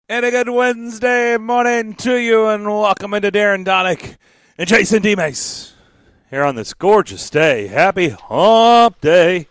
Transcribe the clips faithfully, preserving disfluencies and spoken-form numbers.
And a good Wednesday morning to you, and welcome into Darren Donick and Jason DeMace here on this gorgeous day. Happy Hump Day.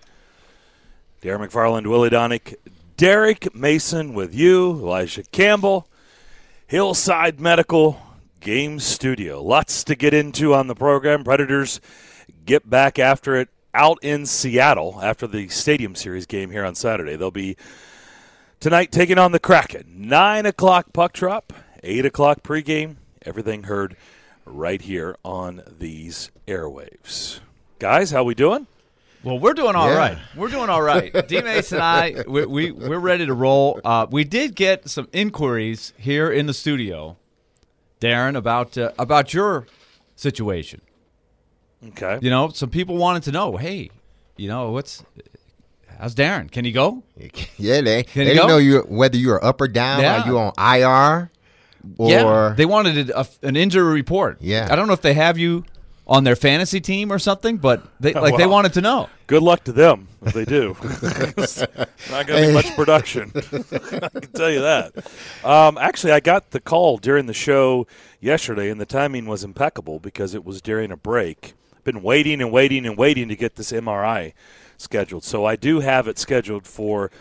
Darren McFarland, Willie Donick, Derek Mason with you, Elijah Campbell, Hillside Medical Game Studio. Lots to get into on the program. Predators get back after it out in Seattle after the Stadium Series game here on Saturday. They'll be tonight taking on the Kraken. nine o'clock puck drop, eight o'clock pregame. Everything heard right here on these airwaves. Guys, how we doing? Well, we're doing all yeah. right. We're doing all right. D-Mace and I, we, we, we're ready to roll. Uh, we did get some inquiries here in the studio, Darren, about uh, about your situation. Okay. You know, some people wanted to know, hey, you know, what's how's Darren? Can he go? Yeah, they, Can they he didn't go? know you whether you were up or down. Yeah. Are you on I R? Or Yeah, they wanted a, an injury report. Yeah. I don't know if they have you on their fantasy team or something, but they like they Well, wanted to know. Good luck to them if they do. It's not going to be much production. I can tell you that. Um, actually, I got the call during the show yesterday, and the timing was impeccable because it was during a break. Been waiting and waiting and waiting to get this M R I scheduled. So I do have it scheduled for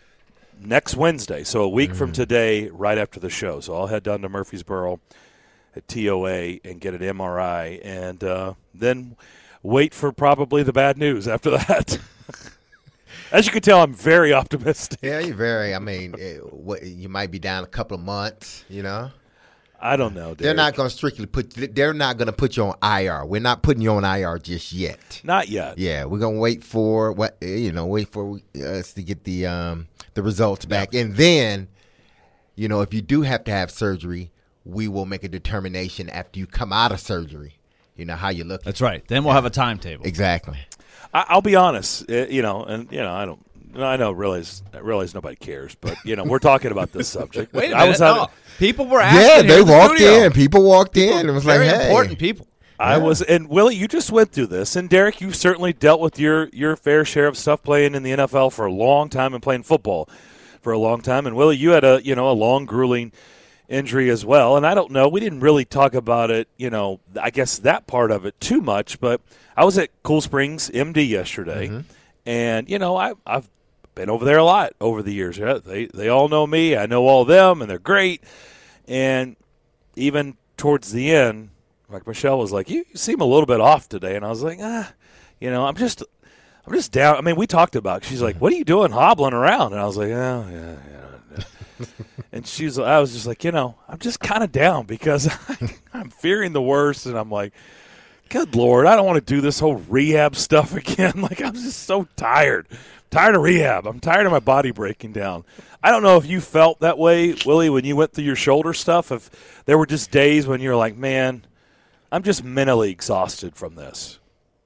next Wednesday, so a week mm. from today, right after the show. So I'll head down to Murfreesboro at T O A and get an M R I, and uh, then wait for probably the bad news after that. As you can tell, I'm very optimistic. Yeah, you're very. I mean, it, what, you might be down a couple of months. You know, I don't know. Derek. They're not going to strictly put. They're not going to put you on I R. We're not putting you on I R just yet. Not yet. Yeah, we're going to wait for what you know. Wait for us to get the um, the results back, yeah. And then, you know, if you do have to have surgery, we will make a determination after you come out of surgery. You know how you look. That's right. Then we'll have a timetable. Exactly. I, I'll be honest. Uh, you know, and you know, I don't. I know. Realize. I realize nobody cares, but you know, we're talking about this subject. Wait a I minute. was having, no. People were asking. Yeah, here they in the walked studio. in. People walked in. It was Very like, hey. important people. I was, and Willie, you just went through this, and Derek, you've certainly dealt with your your fair share of stuff playing in the N F L for a long time and playing football for a long time. And Willie, you had a you know a long, grueling injury as well. And I don't know, we didn't really talk about it, you know, I guess that part of it too much. But I was at Cool Springs M D yesterday, mm-hmm. and you know, I, I've been over there a lot over the years. Yeah, they they all know me. I know all of them, and they're great. And even towards the end, like Michelle was like, "You, you seem a little bit off today," and I was like, "Ah, you know, I'm just, I'm just down." I mean, we talked about it. She's like, "What are you doing, hobbling around?" And I was like, "Oh, yeah, yeah." And she's, I was just like, you know, I'm just kind of down because I, I'm fearing the worst, and I'm like, good Lord, I don't want to do this whole rehab stuff again. Like, I'm just so tired. Tired of rehab. I'm tired of my body breaking down. I don't know if you felt that way, Willie, when you went through your shoulder stuff, if there were just days when you were like, man, I'm just mentally exhausted from this.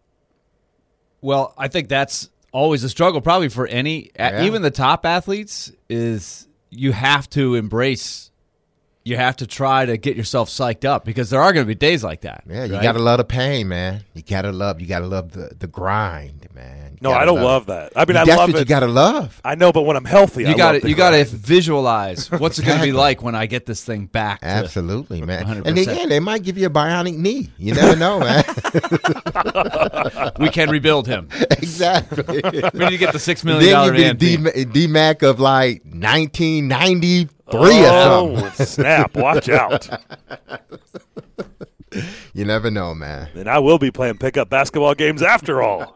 Well, I think that's always a struggle probably for any, Yeah. even the top athletes, is you have to embrace, you have to try to get yourself psyched up because there are going to be days like that. Yeah, you right? got to love the pain, man. You got to love, you got to love the, the grind, man. You No, gotta I don't love that. I mean, I That's love what it. you got to love. I know, but when I'm healthy, I You got love to the you got to grind. visualize what's it going to Exactly. be like when I get this thing back. To Absolutely, man. one hundred And percent. again, they might give you a bionic knee. You never know, man. We can rebuild him. Exactly. We need to get the six million dollar Then man. you thing. be D Mac of like nineteen ninety-three oh, or something. snap. Watch out. You never know, man. Then I will be playing pickup basketball games after all.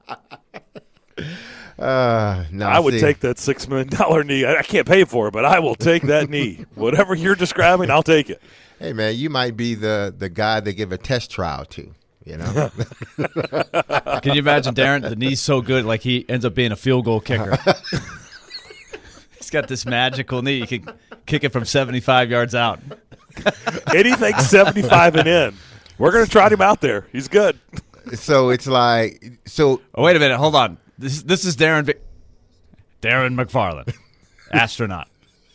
Uh, no, I would see, take that six million dollars knee. I I can't pay for it, but I will take that knee. Whatever you're describing, I'll take it. Hey, man, you might be the, the guy they give a test trial to, you know? Can you imagine, Darren? The knee's so good, like he ends up being a field goal kicker. He's got this magical knee. He can kick it from seventy-five yards out. Anything seventy-five and in. We're going to trot him out there. He's good. So it's like, so Oh, wait a minute. Hold on. This this is Darren Vic- Darren McFarland, astronaut.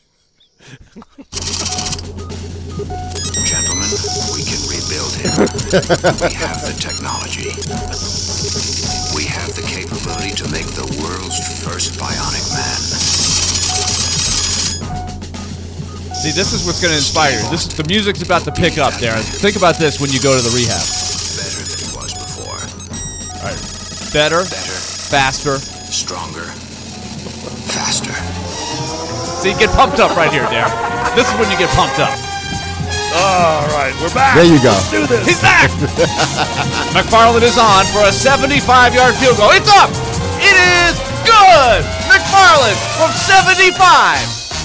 Gentlemen, we can rebuild him. We have the technology. We have the capability to make the world's first bionic man. See, this is what's going to inspire you. This is, the music's about to pick up, Darren. Think about this when you go to the rehab. Better than it was before. All right. Better, Better, faster. stronger, faster. See, get pumped up right here, Darren. This is when you get pumped up. All right, we're back. There you go. Let's do this. He's back! McFarland is on for a seventy-five-yard field goal. It's up! It is good! McFarland from seventy-five.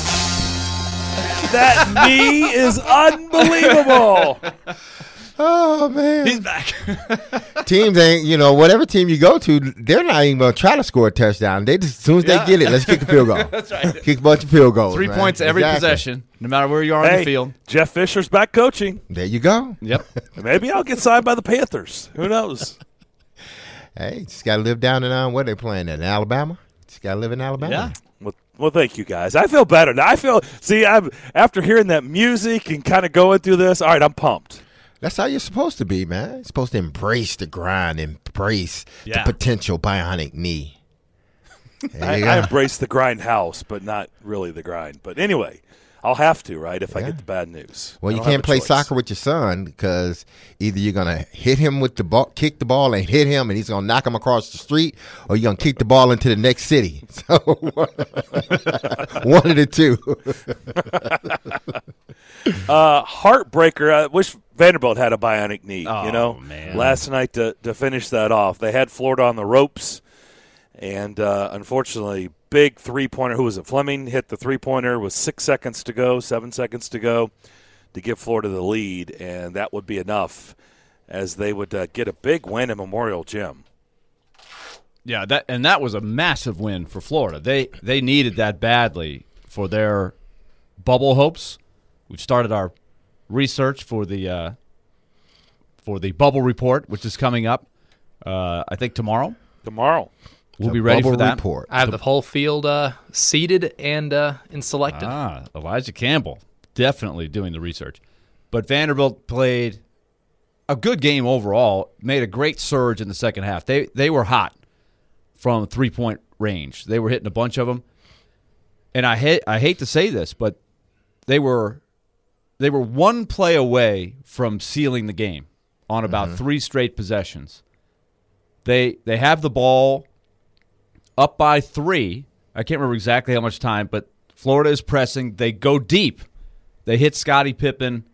That knee is unbelievable. Oh, man. He's back. Teams ain't, you know, whatever team you go to, they're not even going to try to score a touchdown. They just, as soon as Yeah. they get it, let's kick a field goal. That's right. Kick a bunch of field goals. Three man. points every Exactly. possession, no matter where you are on Hey, the field. Jeff Fisher's back coaching. There you go. Yep. Maybe I'll get signed by the Panthers. Who knows? Hey, just got to live down in, um, where they playing at, in Alabama? Just got to live in Alabama. Yeah. Well, well, thank you guys. I feel better now. I feel. See, I'm after hearing that music and kind of going through this. All right, I'm pumped. That's how you're supposed to be, man. You're supposed to embrace the grind, embrace Yeah. the potential bionic knee. There I, you I go. embrace the grind house, but not really the grind. But anyway, I'll have to, right, if I Yeah. get the bad news. Well, I you don't have can't a play choice. soccer with your son because either you're going to hit him with the ball, kick the ball and hit him, and he's going to knock him across the street, or you're going to kick the ball into the next city. So one of the two. Uh, heartbreaker. I wish Vanderbilt had a bionic knee. Oh, you know, man. last night to to finish that off, they had Florida on the ropes, and uh, unfortunately, big three pointer. Who was it? Fleming hit the three pointer with six seconds to go, seven seconds to go, to give Florida the lead, and that would be enough, as they would uh, get a big win in Memorial Gym. Yeah, that and that was a massive win for Florida. They they needed that badly for their bubble hopes. We've started our research for the uh, for the bubble report, which is coming up. Uh, I think tomorrow. Tomorrow. We'll The be ready for bubble that. report. I have the whole field uh, seated and uh, and selected. Ah, Elijah Campbell definitely doing the research. But Vanderbilt played a good game overall. Made a great surge in the second half. They they were hot from three point range. They were hitting a bunch of them. And I hate I hate to say this, but they were they were one play away from sealing the game on about Mm-hmm. three straight possessions. They they have the ball up by three. I can't remember exactly how much time, but Florida is pressing. They go deep. They hit Scottie Pippen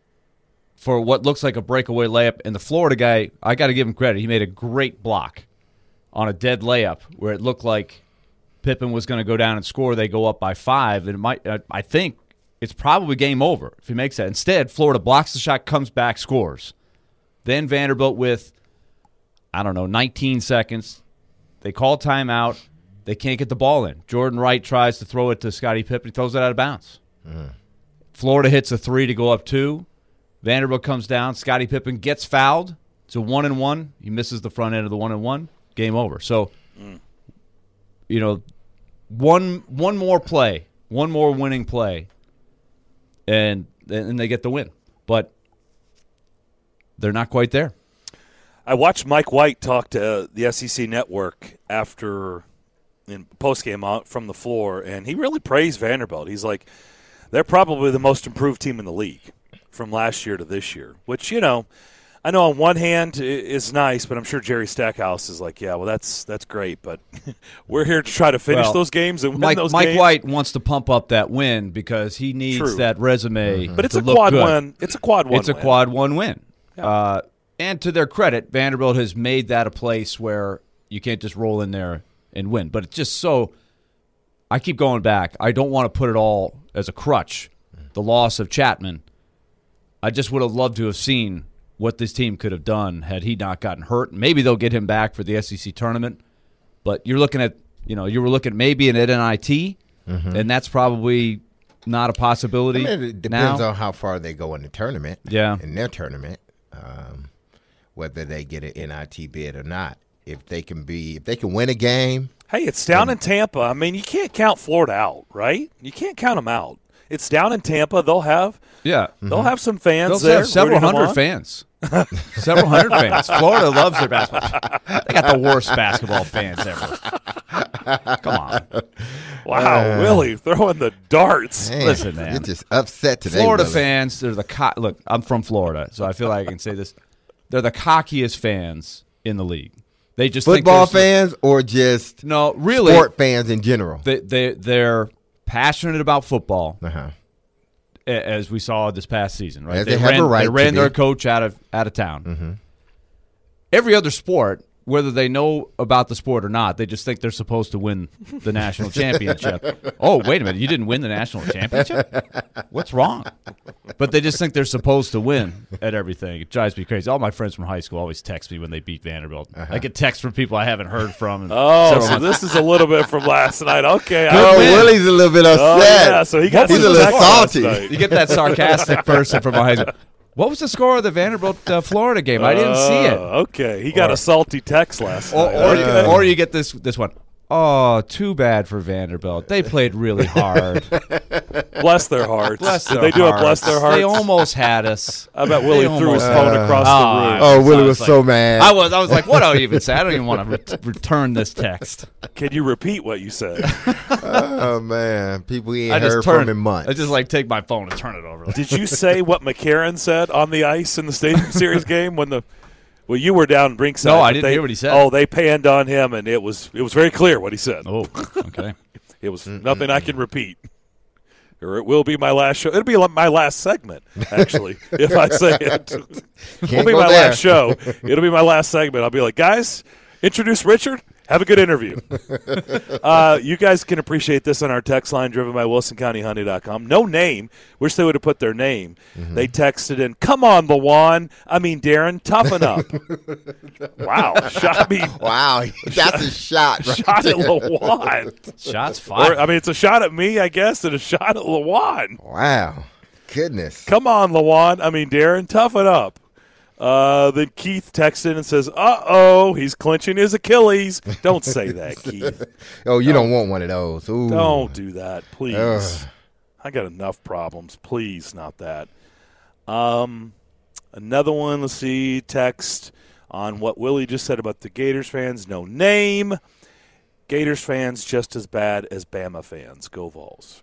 for what looks like a breakaway layup. And the Florida guy, I got to give him credit. He made a great block on a dead layup where it looked like Pippen was going to go down and score. They go up by five. And it might, I think it's probably game over if he makes that. Instead, Florida blocks the shot, comes back, scores. Then Vanderbilt with, I don't know, nineteen seconds. They call timeout. They can't get the ball in. Jordan Wright tries to throw it to Scottie Pippen. He throws it out of bounds. Mm. Florida hits a three to go up two. Vanderbilt comes down. Scottie Pippen gets fouled. It's a one and one. He misses the front end of the one and one. Game over. So, Mm. you know, one one more play, one more winning play, and and they get the win. But they're not quite there. I watched Mike White talk to uh, the S E C Network after in postgame out from the floor, and he really praised Vanderbilt. He's like, they're probably the most improved team in the league from last year to this year, which, you know, I know on one hand i- is nice, but I'm sure Jerry Stackhouse is like, yeah, well, that's that's great, but we're here to try to finish Well, those games and win Mike, those Mike games. White wants to pump up that win because he needs True. that resume. But it's to a look quad good. one. It's a quad one. It's a win. quad one win. Uh, and to their credit, Vanderbilt has made that a place where you can't just roll in there and win. But it's just so – I keep going back. I don't want to put it all as a crutch, the loss of Chapman. I just would have loved to have seen what this team could have done had he not gotten hurt. Maybe they'll get him back for the S E C tournament. But you're looking at – you know, you were looking maybe an N I T, and that's probably not a possibility I mean, it depends now. on how far they go in the tournament. Yeah. In their tournament, um, whether they get an N I T bid or not. If they can be, if they can win a game, Hey, it's down in Tampa. I mean, you can't count Florida out, right? You can't count them out. It's down in Tampa. They'll have Yeah. They'll have some fans They'll there. have several rooting them hundred on. fans. Several hundred fans. Florida loves their basketball. They got the worst basketball fans ever. Come on. Wow, Uh, Willie throwing the darts. Man, Listen, man. You're just upset today. Florida Willie. fans, they're the co- look. I'm from Florida, so I feel like I can say this. They're the cockiest fans in the league. They just Football think there's- fans or just No, really. sport fans in general? They they they're passionate about football, Uh-huh. a- as we saw this past season. Right? As they have ran, a right they to ran their be. coach out of out of town. Every other sport, whether they know about the sport or not, they just think they're supposed to win the national championship. Oh, wait a minute. You didn't win the national championship? What's wrong? But they just think they're supposed to win at everything. It drives me crazy. All my friends from high school always text me when they beat Vanderbilt. Uh-huh. I get texts from people I haven't heard from. in Oh, several so months. this is a little bit from last night. Okay. Oh, I- win. Willie's a little bit upset. Oh, yeah, so he got He's a some little text last salty. night. You get that sarcastic person from my high school. What was the score of the Vanderbilt uh, Florida game? I didn't see it. Oh, okay. He got Or- a salty text last Or, night. or, Okay. you, or you get this this one. Oh, too bad for Vanderbilt. They played really hard. Bless their hearts. Bless Did their they do a hearts. bless their hearts? They almost had us. I bet Willie They threw his almost- phone across Oh, the room. Oh, I Willie was was like- so mad. I was I was like, what do I even say? I don't even want to re- return this text. Can you repeat what you said? Oh, man. People he ain't I just heard turn from in months. I just like take my phone and turn it over. Did you say what McCarron said on the ice in the Stadium Series game when the well you were down ringside? No, I but didn't they- hear what he said. Oh, they panned on him and it was it was very clear what he said. Oh, okay. It was nothing I can repeat. Or it will be my last show. It'll be like my last segment, actually, if I say it. It'll Can't be go my there. last show. It'll be my last segment. I'll be like, guys, introduce Richard. Have a good interview. uh, you guys can appreciate this on our text line driven by wilson county hyundai dot com. No name. Wish they would have put their name. Mm-hmm. They texted in, come on, Lawan. I mean, Darren, toughen up. Wow. Shot me. Wow, that's a shot. Right Shot there. at Lawan. Shots Or, fired. I mean, it's a shot at me, I guess, and a shot at Lawan. Wow. Goodness. Come on, Lawan. I mean, Darren, toughen up. Uh, then Keith texts in and says, uh-oh, he's clenching his Achilles. Don't say that, Keith. Oh, you don't want one of those. Ooh. Don't do that, please. Ugh. I got enough problems. Please, not that. Um, another one, let's see, text on what Willie just said about the Gators fans. No name. Gators fans just as bad as Bama fans. Go Vols.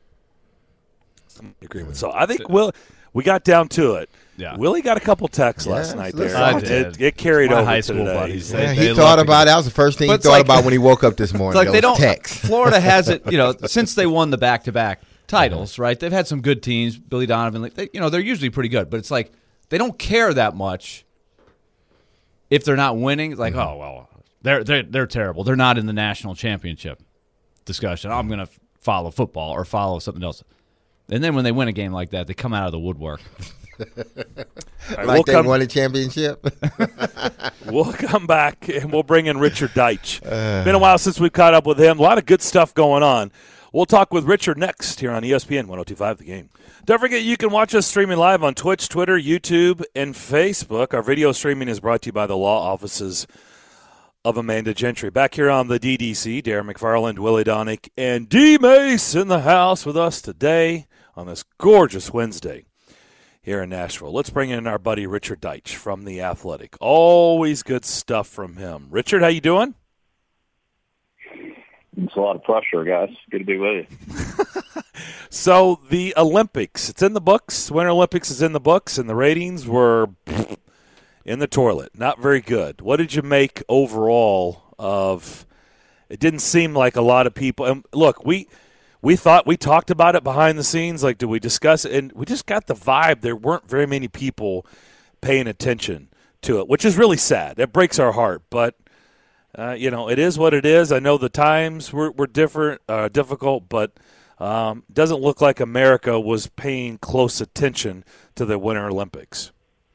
I'm in agreement. So I think Will, we got down to it. Yeah. Willie got a couple texts Yeah, last night looks there. like I It, did. it carried My over high to school today. buddies. Yeah, They- he they thought love to about get- it. That was the first thing But he it's thought like- about when he woke up this morning. It's like they those don't. texts. Florida hasn't, you know, since they won the back-to-back titles, right? They've had some good teams. Billy Donovan, like, they, you know, they're usually pretty good. But it's like they don't care that much if they're not winning. It's like, Mm-hmm. oh well, they're they're they're terrible. They're not in the national championship discussion. I'm going to follow football or follow something else. And then when they win a game like that, they come out of the woodwork. All right, Like we'll, they come, won a championship. we'll come back and we'll bring in Richard Deitch. Been a while since we've caught up with him. A lot of good stuff going on. We'll talk with Richard next here on E S P N one oh two point five The Game. Don't forget you can watch us streaming live on Twitch, Twitter, YouTube, and Facebook. Our video streaming is brought to you by the law offices of Amanda Gentry. Back here on the D D C, Darren McFarland, Willie Donick, and D. Mace in the house with us today on this gorgeous Wednesday here in Nashville. Let's bring in our buddy Richard Deitch from The Athletic. Always good stuff from him. Richard, how you doing? It's a lot of pressure, guys. Good to be with you. So the Olympics, it's in the books. Winter Olympics is in the books, and the ratings were in the toilet. Not very good. What did you make overall of it? Didn't seem like a lot of people. And look, we we thought we talked about it behind the scenes. Like, did we discuss it? And we just got the vibe there weren't very many people paying attention to it, which is really sad. It breaks our heart, but uh, you know, it is what it is. I know the times were, were different, uh, difficult, but um, doesn't look like America was paying close attention to the Winter Olympics.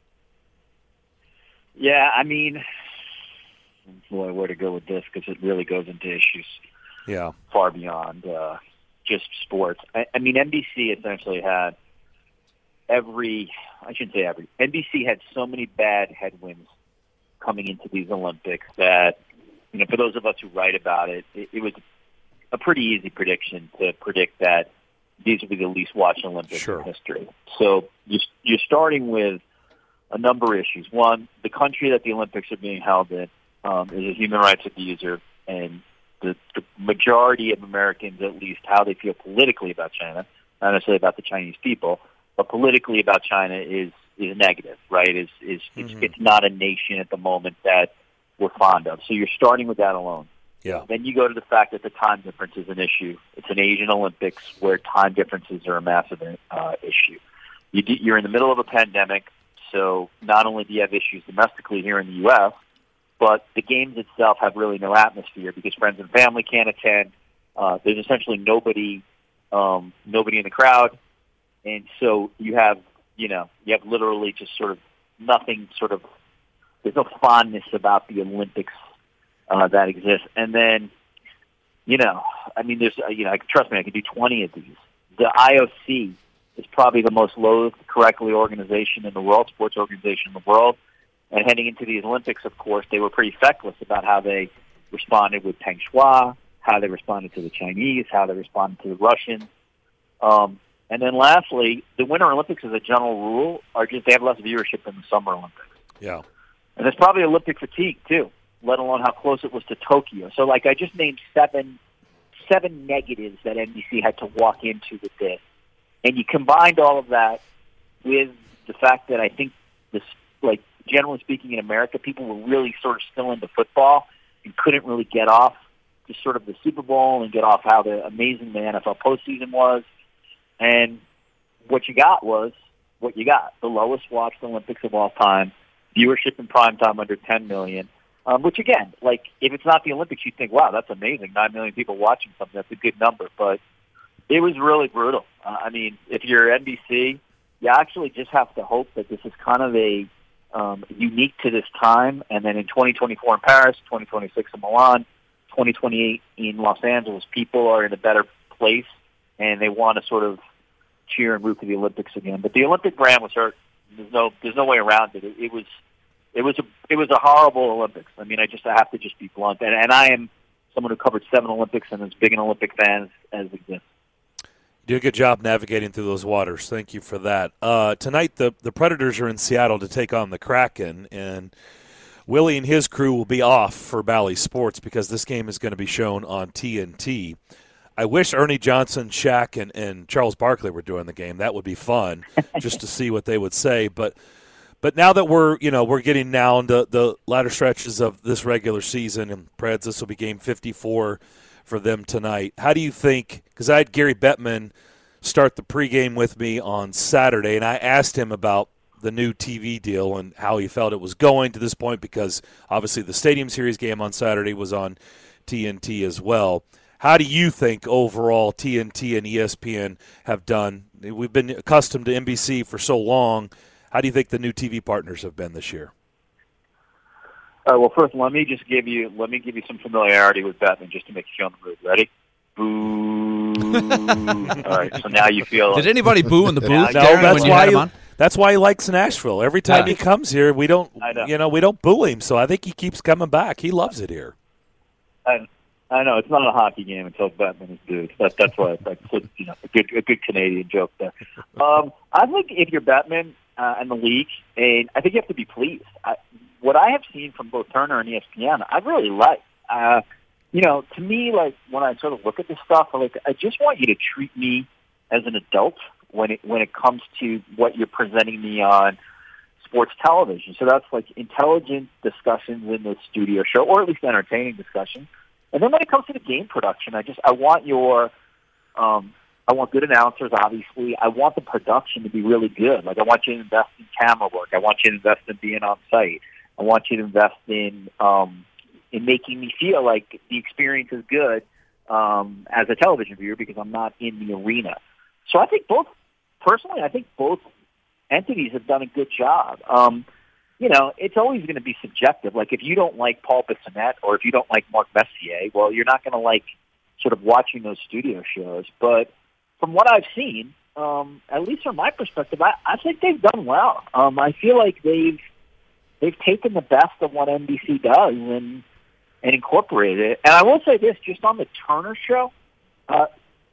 Yeah, I mean, boy, where to go with this because it really goes into issues Yeah. far beyond uh, just sports. I, I mean, N B C essentially had every, I shouldn't say every, N B C had so many bad headwinds coming into these Olympics that, you know, for those of us who write about it, it, it was a pretty easy prediction to predict that these will be the least watched Olympics Sure. in history. So you're, you're starting with a number of issues. One, the country that the Olympics are being held in um, is a human rights abuser, and the, the majority of Americans, at least how they feel politically about China, not necessarily about the Chinese people, but politically about China is is negative, right? Is is it's, Mhm. it's not a nation at the moment that we're fond of. So you're starting with that alone. Yeah. Then you go to the fact that the time difference is an issue. It's an Asian Olympics where time differences are a massive uh, issue. You do, you're in the middle of a pandemic, so not only do you have issues domestically here in the U S, but the games itself have really no atmosphere because friends and family can't attend. Uh, there's essentially nobody, um, nobody in the crowd, and so you have, you know, you have literally just sort of nothing. Sort of, there's no fondness about the Olympics uh, that exists. And then, you know, I mean, there's, uh, you know, trust me, I could do twenty of these. The I O C is probably the most loathed, correctly organization in the world, sports organization in the world. And heading into these Olympics, of course, they were pretty feckless about how they responded with Peng Shuai, how they responded to the Chinese, how they responded to the Russians. Um, and then lastly, the Winter Olympics, as a general rule, are just, they have less viewership than the Summer Olympics. Yeah. And there's probably Olympic fatigue, too, let alone how close it was to Tokyo. So, like, I just named seven seven negatives that N B C had to walk into with this. And you combined all of that with the fact that I think this, like, generally speaking, in America, people were really sort of still into football and couldn't really get off just sort of the Super Bowl and get off how the amazing the N F L postseason was. And what you got was what you got, the lowest watched Olympics of all time, viewership in prime time under ten million, um, which, again, like, if it's not the Olympics, you'd think, wow, that's amazing, nine million people watching something. That's a good number. But it was really brutal. Uh, I mean, if you're N B C, you actually just have to hope that this is kind of a um, unique to this time, and then in twenty twenty-four in Paris, twenty twenty-six in Milan, twenty twenty-eight in Los Angeles, people are in a better place, and they want to sort of cheer and root for the Olympics again. But the Olympic brand was hurt. There's no, there's no way around it. It, it was, it was a, it was a horrible Olympics. I mean, I just I have to just be blunt, and, and I am someone who covered seven Olympics and as big an Olympic fan as, as exists. You did a good job navigating through those waters. Thank you for that. Uh, tonight, the, the Predators are in Seattle to take on the Kraken, and Willie and his crew will be off for Bally Sports because this game is going to be shown on T N T. I wish Ernie Johnson, Shaq, and, and Charles Barkley were doing the game. That would be fun, just to see what they would say. But but now that we're you know we're getting now into the latter stretches of this regular season, and Preds, this will be game fifty-four for them tonight. How do you think? Because I had Gary Bettman start the pregame with me on Saturday, and I asked him about the new T V deal and how he felt it was going to this point, because obviously the Stadium Series game on Saturday was on T N T as well. How do you think overall T N T and E S P N have done? We've been accustomed to N B C for so long. How do you think the new T V partners have been this year? All right, well, first, let me just give you let me give you some familiarity with Batman just to make you feel in the mood. Ready? Boo! All right, so now you feel. Did anybody boo in the booth? No, Darren, that's when you why had him he- on? That's why he likes Nashville. Every time Yeah. he comes here, we don't, I know. you know, we don't boo him. So I think he keeps coming back. He loves it here. I, I know it's not a hockey game until Batman is booed. That, that's why I put you know a good a good Canadian joke there. Um, I think if you're Batman uh, and the league, and I think you have to be pleased. I, what I have seen from both Turner and E S P N, I really like. Uh, you know, to me, like when I sort of look at this stuff, like I just want you to treat me as an adult when it when it comes to what you're presenting me on sports television. So that's like intelligent discussions in the studio show, or at least entertaining discussions. And then when it comes to the game production, I just I want your um, I want good announcers. Obviously, I want the production to be really good. Like I want you to invest in camera work. I want you to invest in being on site. I want you to invest in um, in making me feel like the experience is good um, as a television viewer because I'm not in the arena. So I think both. Personally, I think both entities have done a good job. Um, you know, it's always going to be subjective. Like, if you don't like Paul Bissonnette or if you don't like Mark Messier, well, you're not going to like sort of watching those studio shows. But from what I've seen, um, at least from my perspective, I, I think they've done well. Um, I feel like they've they've taken the best of what N B C does and and incorporated it. And I will say this, just on the Turner show, uh,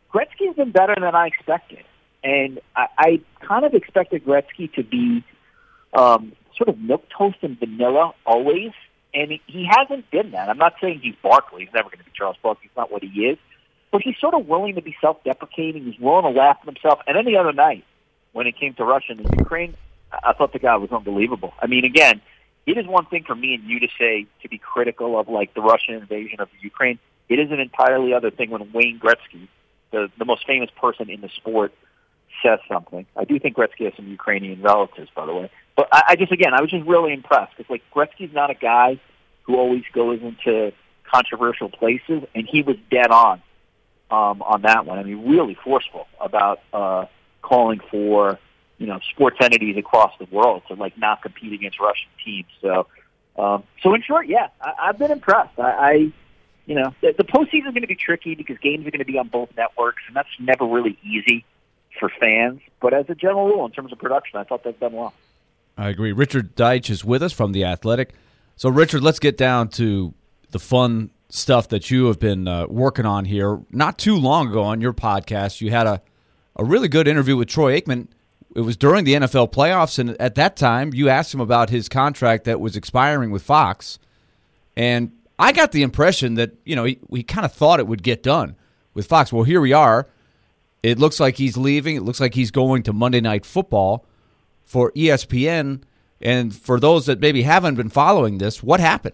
Gretzky's been better than I expected. And I, I kind of expected Gretzky to be um, sort of milquetoast and vanilla always, and he, he hasn't been that. I'm not saying he's Barkley. He's never going to be Charles Barkley. He's not what he is. But he's sort of willing to be self-deprecating. He's willing to laugh at himself. And then the other night, when it came to Russia and Ukraine, I thought the guy was unbelievable. I mean, again, it is one thing for me and you to say, to be critical of, like, the Russian invasion of Ukraine. It is an entirely other thing when Wayne Gretzky, the, the most famous person in the sport, says something. I do think Gretzky has some Ukrainian relatives, by the way. But I, I just, again, I was just really impressed because, like, Gretzky's not a guy who always goes into controversial places, and he was dead on um, on that one. I mean, really forceful about uh, calling for, you know, sports entities across the world to, like, not compete against Russian teams. So, um, so in short, yeah, I, I've been impressed. I, I you know, the, the postseason is going to be tricky because games are going to be on both networks, and that's never really easy for fans, but as a general rule, in terms of production, I thought they've done well. I agree. Richard Deitch is with us from The Athletic. So, Richard, let's get down to the fun stuff that you have been uh, working on here. Not too long ago on your podcast, you had a, a really good interview with Troy Aikman. It was during the N F L playoffs, and at that time, you asked him about his contract that was expiring with Fox, and I got the impression that, you know, he, he kind of thought it would get done with Fox. Well, here we are. It looks like he's leaving. It looks like he's going to Monday Night Football for E S P N. And for those that maybe haven't been following this, what happened?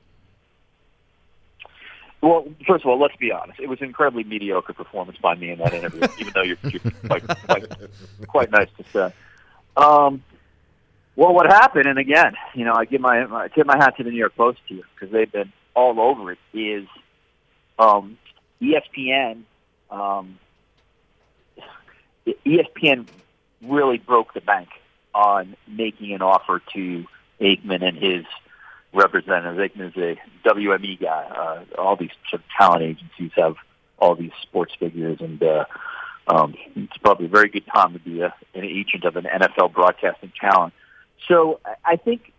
Well, first of all, let's be honest. It was an incredibly mediocre performance by me in that interview, even though you're, you're quite, quite, quite nice to say. Um, well, what happened, and again, you know, I give my, I tip my hat to the New York Post here because they've been all over it, is um, E S P N um, – E S P N really broke the bank on making an offer to Aikman and his representatives. Aikman is a W M E guy. Uh, all these sort of talent agencies have all these sports figures, and uh, um, it's probably a very good time to be a, an agent of an N F L broadcasting talent. So I think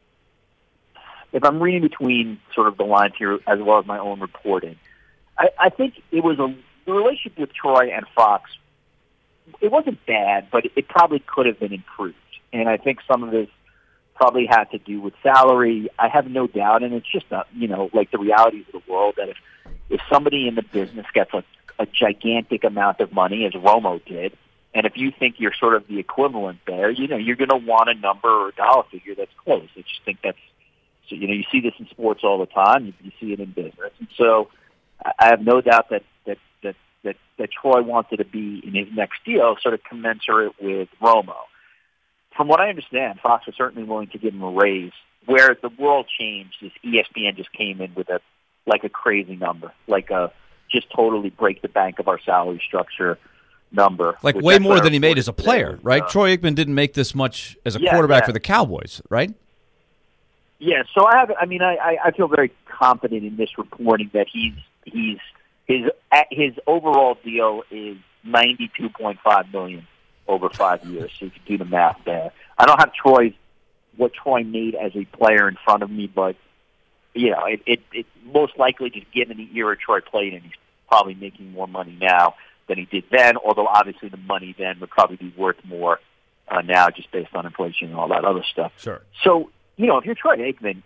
if I'm reading between sort of the lines here as well as my own reporting, I, I think it was a the relationship with Troy and Fox. It wasn't bad, but it probably could have been improved. And I think some of this probably had to do with salary. I have no doubt, and it's just, a, you know, like the realities of the world, that if, if somebody in the business gets a, a gigantic amount of money, as Romo did, and if you think you're sort of the equivalent there, you know, you're going to want a number or a dollar figure that's close. I just think that's, so, you know, you see this in sports all the time. You, you see it in business. And so I have no doubt that, that, that That, that Troy wanted to be in his next deal sort of commensurate with Romo. From what I understand, Fox was certainly willing to give him a raise. Where the world changed is E S P N just came in with a like a crazy number, like a just totally break the bank of our salary structure number. Like way more than he made as a player, right? Uh, Troy Aikman didn't make this much as a yeah, quarterback yeah. for the Cowboys, right? Yeah, so I have. I mean, I, I feel very confident in this reporting that he's he's his his overall deal is ninety-two point five million dollars over five years. So you can do the math there. I don't have Troy's what Troy made as a player in front of me, but you know, it it, it most likely just given the era Troy played in, he's probably making more money now than he did then. Although obviously the money then would probably be worth more uh, now, just based on inflation and all that other stuff. Sure. So you know, if you're Troy Aikman,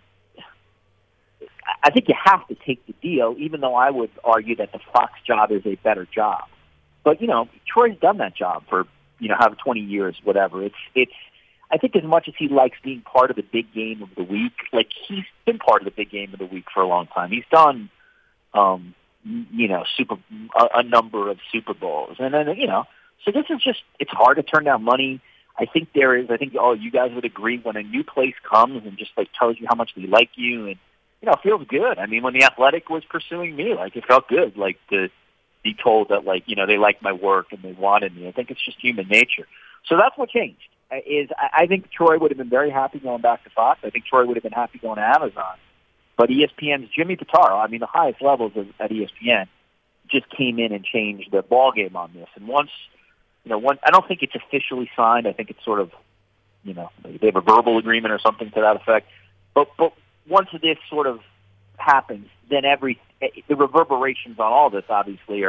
I think you have to take the deal, even though I would argue that the Fox job is a better job. But, you know, Troy's done that job for, you know, however twenty years, whatever. It's, it's, I think as much as he likes being part of the big game of the week, like he's been part of the big game of the week for a long time. He's done, um, you know, super, a, a number of Super Bowls. And then, you know, so this is just, it's hard to turn down money. I think there is, I think, oh, you guys would agree when a new place comes and just like tells you how much they like you, and, you know, it feels good. I mean, when the Athletic was pursuing me, like it felt good, like to be told that, like, you know, they liked my work and they wanted me. I think it's just human nature. So that's what changed. Is I think Troy would have been very happy going back to Fox. I think Troy would have been happy going to Amazon. But E S P N's Jimmy Pitaro, I mean, the highest levels of, at E S P N, just came in and changed the ball game on this. And once, you know, one, I don't think it's officially signed. I think it's sort of, you know, they have a verbal agreement or something to that effect. But but once this sort of happens, then every the reverberations on all this obviously are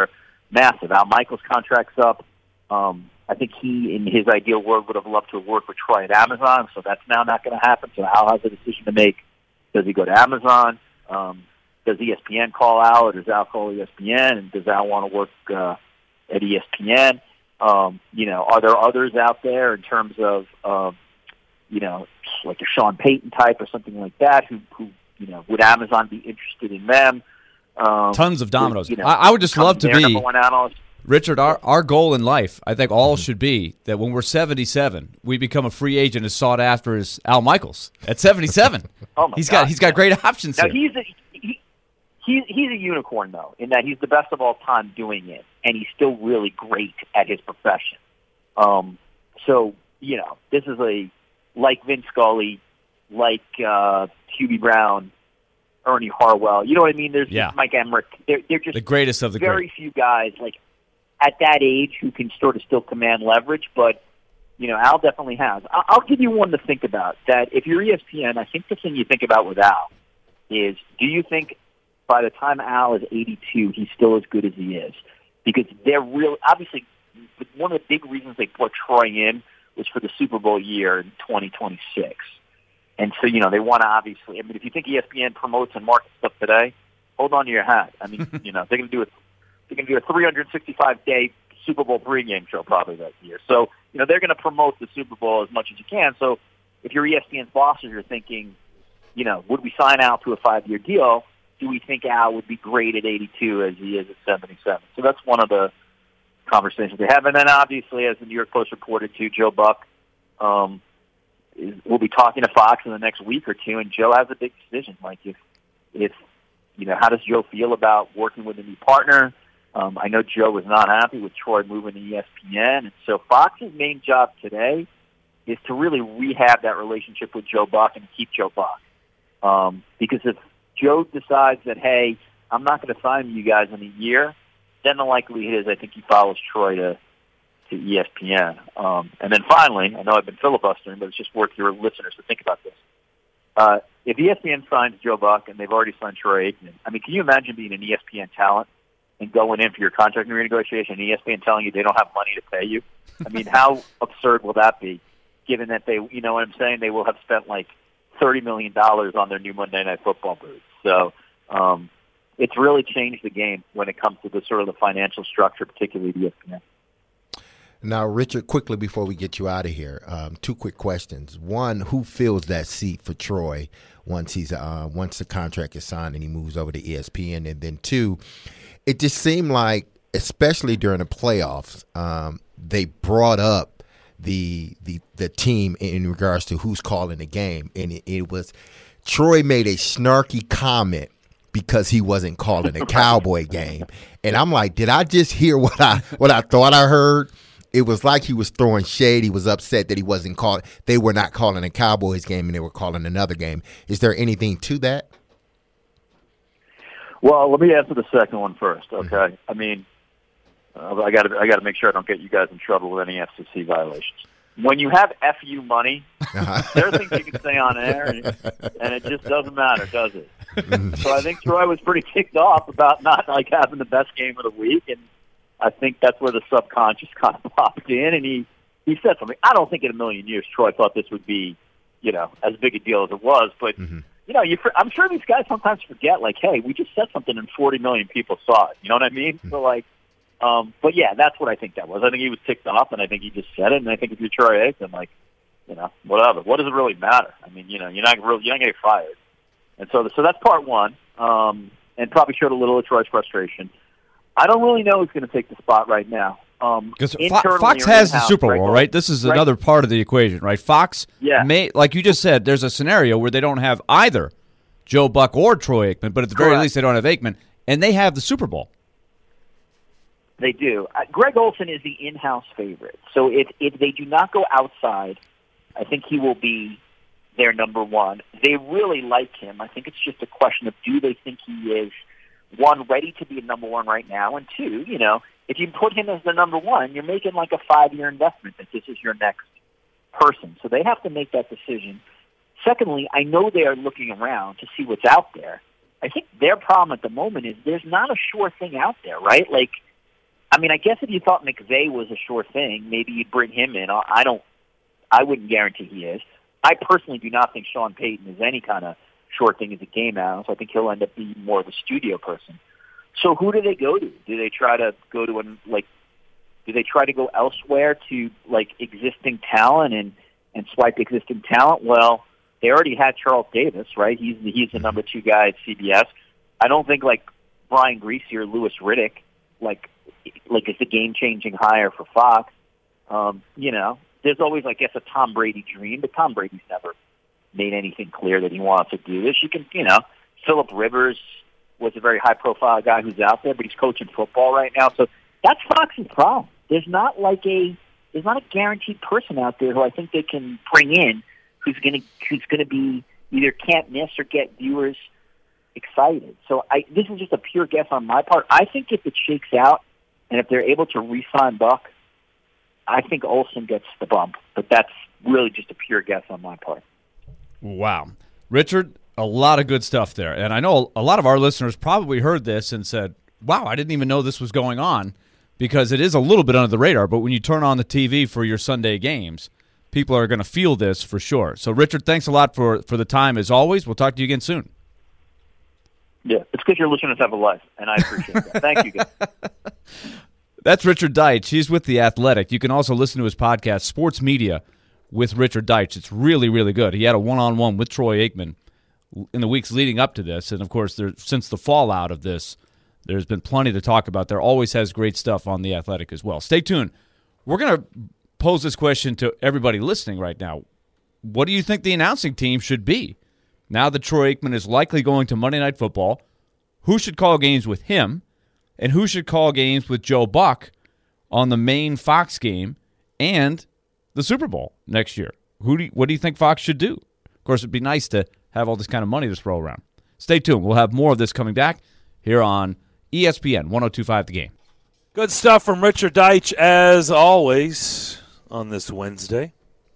massive. Al Michaels' contract's up. Um, I think he, in his ideal world, would have loved to have worked with Troy at Amazon, so that's now not going to happen. So Al has a decision to make. Does he go to Amazon? Um, does E S P N call Al, or does Al call E S P N? And does Al want to work uh, at E S P N? Um, you know, are there others out there in terms of, um, you know, like a Sean Payton type or something like that, who, who you know, would Amazon be interested in them? Um, Tons of dominoes. You know, I, I would just love to their be, number one analyst. Richard, our, our goal in life, I think all should be that when we're seventy-seven, we become a free agent as sought after as Al Michaels at seventy-seven. Oh my he's God. got he's got great options Now, here. he's a, he, he's he's a unicorn, though, in that he's the best of all time doing it, and he's still really great at his profession. Um, so, you know, this is a, like Vince Scully, like uh, Hubie Brown, Ernie Harwell. You know what I mean? There's Yeah. Mike Emmerich. They're, they're just The greatest of the very great. few guys, like, at that age who can sort of still command leverage, but, you know, Al definitely has. I- I'll give you one to think about, that if you're E S P N, I think the thing you think about with Al is, do you think by the time Al is eighty-two, he's still as good as he is? Because they're real, obviously, one of the big reasons they brought Troy in was for the Super Bowl year in twenty twenty-six. And so, you know, they want to obviously, I mean, if you think E S P N promotes and markets stuff today, hold on to your hat. I mean, you know, they're going to do it. They're going to do a three hundred sixty-five day Super Bowl pregame show probably that year. So, you know, they're going to promote the Super Bowl as much as you can. So if you're E S P N's bosses, you're thinking, you know, would we sign Al to a five-year deal? Do we think Al would be great at eighty-two as he is at seventy-seven? So that's one of the conversations they have. And then obviously, as the New York Post reported to, Joe Buck um, is, will be talking to Fox in the next week or two, and Joe has a big decision. Like, if, if you know, how does Joe feel about working with a new partner? Um, I know Joe was not happy with Troy moving to E S P N, and so Fox's main job today is to really rehab that relationship with Joe Buck and keep Joe Buck. Um, because if Joe decides that, hey, I'm not going to sign you guys in a year, then the likelihood is I think he follows Troy to, to E S P N. Um, and then finally, I know I've been filibustering, but it's just worth your listeners to think about this. Uh, if E S P N signs Joe Buck and they've already signed Troy Aikman, I mean, can you imagine being an E S P N talent and going in for your contract renegotiation and E S P N telling you they don't have money to pay you? I mean, how absurd will that be, given that they, you know what I'm saying, they will have spent like thirty million dollars on their new Monday Night Football booth. So um, it's really changed the game when it comes to the sort of the financial structure, particularly the E S P N. Now, Richard, quickly before we get you out of here, um, two quick questions. One, who fills that seat for Troy once he's uh, once the contract is signed and he moves over to E S P N? And then two, it just seemed like, especially during the playoffs, um, they brought up the the the team in regards to who's calling the game, and it, it was Troy made a snarky comment because he wasn't calling a Cowboy game, and I'm like, did I just hear what I what I thought I heard? It was like he was throwing shade. He was upset that he wasn't calling. They were not calling a Cowboys game, and they were calling another game. Is there anything to that? Well, let me answer the second one first. Okay, mm-hmm. I mean, uh, I got to I got to make sure I don't get you guys in trouble with any F C C violations. When you have F U money, uh-huh. there are things you can say on air, and, and it just doesn't matter, does it? So I think Troy was pretty ticked off about not like having the best game of the week, and I think that's where the subconscious kind of popped in, and he, he said something. I don't think in a million years Troy thought this would be, you know, as big a deal as it was. But, mm-hmm. you know, you, I'm sure these guys sometimes forget, like, hey, we just said something and forty million people saw it. You know what I mean? Mm-hmm. So, like, um, but, yeah, that's what I think that was. I think he was ticked off, and I think he just said it. And I think if you're Troy Aikman, like, you know, whatever. What does it really matter? I mean, you know, you're not really, you're not going to get fired. And so, so that's part one, um, and probably showed a little of Troy's frustration. I don't really know who's going to take the spot right now. Because um, Fo- Fox has the Super Bowl, right? This is right. another part of the equation, right? Fox, yeah. may, like you just said, there's a scenario where they don't have either Joe Buck or Troy Aikman, but at the Correct. very least they don't have Aikman, and they have the Super Bowl. They do. Uh, Greg Olsen is the in-house favorite. So if, if they do not go outside, I think he will be their number one. They really like him. I think it's just a question of do they think he is, one, ready to be a number one right now, and two, you know, if you put him as the number one, you're making like a five-year investment that this is your next person. So they have to make that decision. Secondly, I know they are looking around to see what's out there. I think their problem at the moment is there's not a sure thing out there, right? Like, I mean, I guess if you thought McVay was a sure thing, maybe you'd bring him in. I don't. I wouldn't guarantee he is. I personally do not think Sean Payton is any kind of sure thing as a game analyst. I think he'll end up being more of a studio person. So who do they go to? Do they try to go to an like? Do they try to go elsewhere to like existing talent and and swipe existing talent? Well, they already had Charles Davis, right? He's the, he's the number two guy at C B S. I don't think like Brian Greasy or Louis Riddick like like is the game changing hire for Fox. Um, you know, there's always I guess a Tom Brady dream, but Tom Brady's never made anything clear that he wants to do this. You can, you know, Phillip Rivers was a very high profile guy who's out there, but he's coaching football right now. So that's Fox's problem. There's not like a there's not a guaranteed person out there who I think they can bring in who's gonna who's gonna be either can't miss or get viewers excited. So I this is just a pure guess on my part. I think if it shakes out and if they're able to re-sign Buck, I think Olsen gets the bump. But that's really just a pure guess on my part. Wow. Richard, a lot of good stuff there. And I know a lot of our listeners probably heard this and said, wow, I didn't even know this was going on, because it is a little bit under the radar. But when you turn on the T V for your Sunday games, people are going to feel this for sure. So, Richard, thanks a lot for, for the time as always. We'll talk to you again soon. Yeah, it's because your listeners have a life, and I appreciate that. Thank you, guys. That's Richard Deitsch. He's with The Athletic. You can also listen to his podcast, Sports Media with Richard Deitsch. It's really, really good. He had a one-on-one with Troy Aikman in the weeks leading up to this. And, of course, there, since the fallout of this, there's been plenty to talk about. There always has great stuff on The Athletic as well. Stay tuned. We're going to pose this question to everybody listening right now. What do you think the announcing team should be? Now that Troy Aikman is likely going to Monday Night Football, who should call games with him, and who should call games with Joe Buck on the main Fox game and the Super Bowl next year? Who do you, what do you think Fox should do? Of course, it'd be nice to have all this kind of money to throw around. Stay tuned. We'll have more of this coming back here on E S P N one oh two point five The Game. Good stuff from Richard Deitsch, as always, on this Wednesday.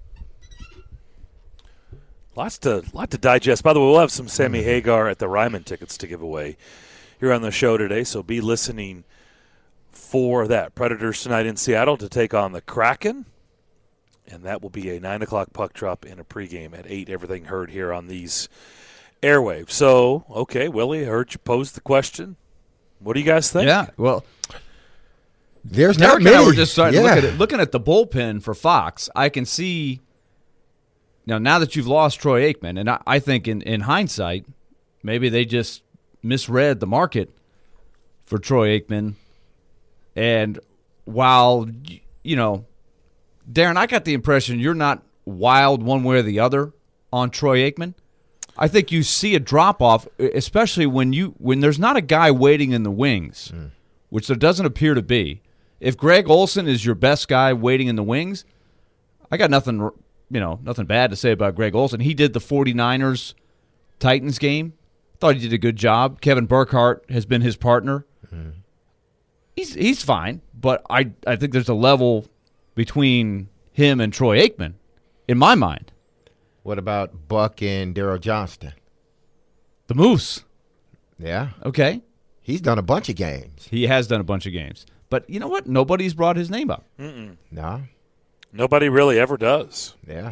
Lots to lot to digest. By the way, we'll have some Sammy Hagar at the Ryman tickets to give away here on the show today, so be listening for that. Predators tonight in Seattle to take on the Kraken, and that will be a nine o'clock puck drop in a pregame at eight. Everything heard here on these airwaves. So, okay, Willie, I heard you pose the question. What do you guys think? Yeah, well, There's Derek not and I many. were just starting yeah. to look at it. Looking at the bullpen for Fox, I can see now. Now that you've lost Troy Aikman, and I, I think in, in hindsight, maybe they just misread the market for Troy Aikman. And while you know, Darren, I got the impression you're not wild one way or the other on Troy Aikman. I think you see a drop off, especially when you when there's not a guy waiting in the wings, mm. which there doesn't appear to be. If Greg Olsen is your best guy waiting in the wings, I got nothing, you know, nothing bad to say about Greg Olsen. He did the 49ers Titans game. Thought he did a good job. Kevin Burkhardt has been his partner. Mm. He's he's fine, but I I think there's a level between him and Troy Aikman, in my mind. What about Buck and Daryl Johnston? The Moose. Yeah. Okay. He's done a bunch of games. He has done a bunch of games. But you know what? Nobody's brought his name up. Mm-mm. No. Nobody really ever does. Yeah.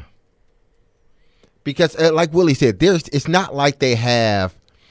Because uh, like Willie said, there's it's not like they have